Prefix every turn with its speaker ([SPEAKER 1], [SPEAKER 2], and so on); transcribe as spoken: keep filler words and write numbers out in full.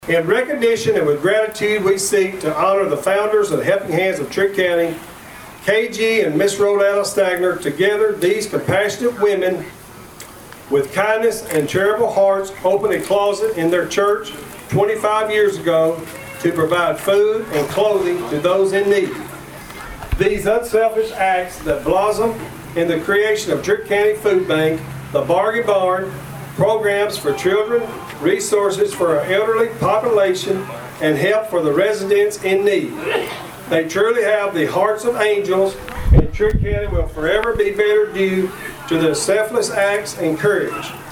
[SPEAKER 1] In recognition and with gratitude, we seek to honor the founders of the Helping Hands of Trigg County, K G and Miss Roletta Stagner. Together, these compassionate women with kindness and charitable hearts opened a closet in their church twenty-five years ago to provide food and clothing to those in need. These unselfish acts that blossom in the creation of Trigg County Food Bank, the Bargy Barn, programs for children, resources for our elderly population, and help for the residents in need. They truly have the hearts of angels, and Trigg County will forever be better due to their selfless acts and courage.